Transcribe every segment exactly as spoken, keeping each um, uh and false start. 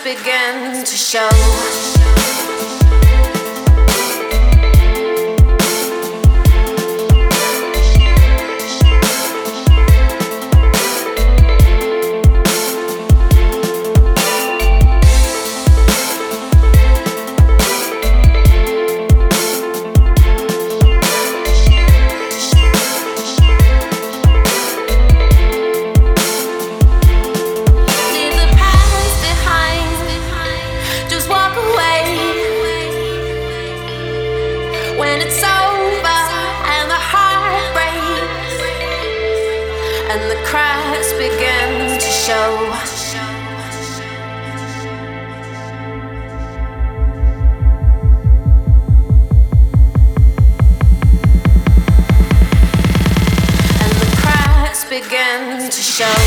begin to show. When it's over and the heart breaks and the cracks begin to show. And the cracks begin to show.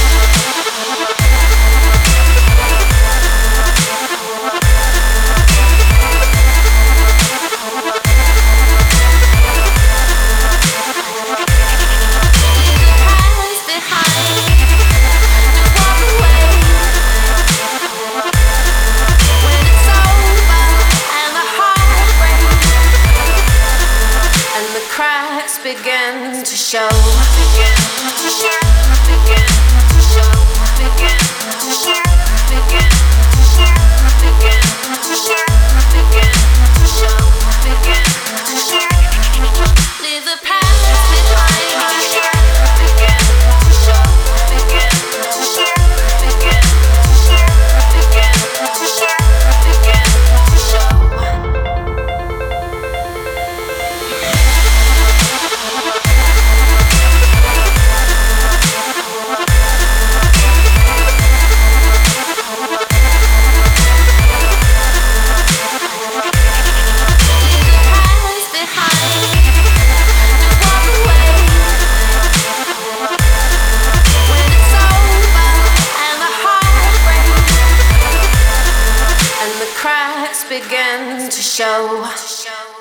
Cracks begin to show. Begin to show. Begin to show. Begin to show. Begin to show. Begin to show. Begin to show. Begin to show. Leave the past behind. Begin to show. Begin to show. Begin to show. Begin to show. Begin to show. Begin to show.